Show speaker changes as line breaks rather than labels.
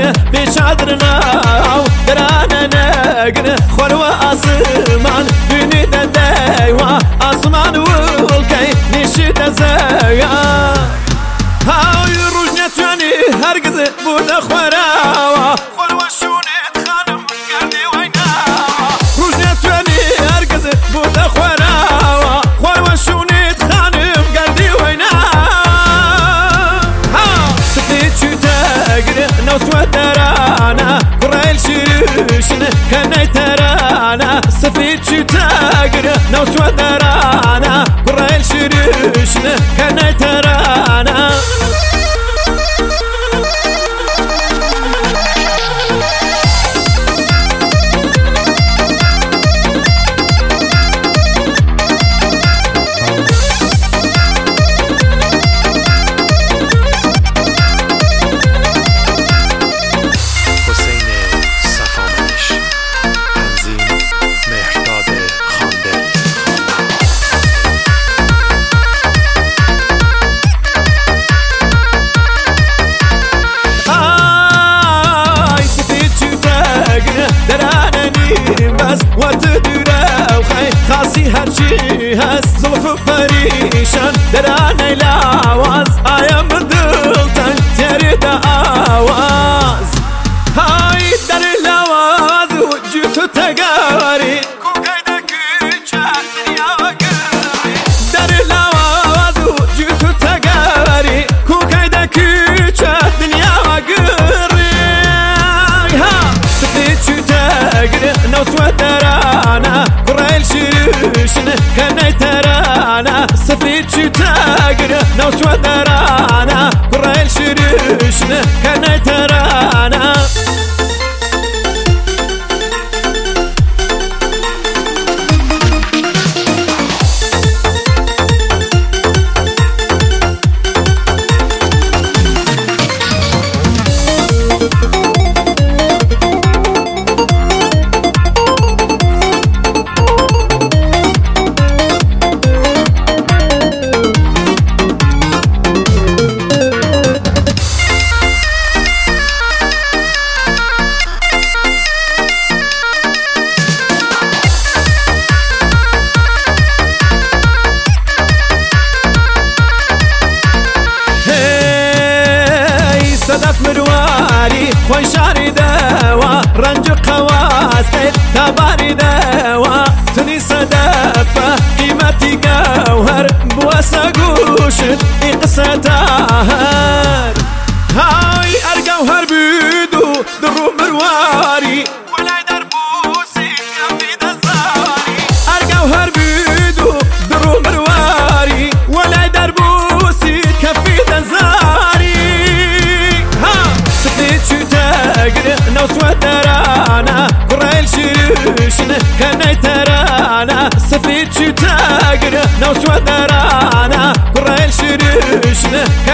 نگن بیچادرنا درانه نگن خور و آسمان دنی دیوا آسمان ولکی نشید زیا های روز نتوانی هرگز بود خورا خور و شونت خانم کردی وینا روز نتوانی هرگز بود خورا خور و شونت خانم کردی وینا سفید چو تاگر نوسو ترانا قرائل شیرشن کنی ترانا سفید چو تاگر نوسو ترانا قرائل شیرشن کنی ترانا خاصی هرچی هست زلف پریشان درانه لاواز آیا مردلتن تیری دا آواز های در لاواز وجود تو تگاری کوکای دا کچه دنیا و گری در لاواز وجود تو تگاری کوکای دا کچه دنیا و گری سفید چو تگری نوسو درانه قرائل شیرشن کنی ترانا سفید چو تاگر نوسو درانا قرائل شیرشن کنی ترانا صدف مرواري خوي شاري دوا رنج قواسي تباري دوا تني صدفة قيمتي جوهر بواسا قوشت إقساتهر هاي أرجوهر بيدو درو مرواري ولا دربوسي كفي دزاري أرجوهر بيدو درو مرواري ولا دربوسي كفي دزاري نوسو ترانا قرائل شیرشن کنی ترانا سفید چو تاگر نوسو ترانا قرائل شیرشن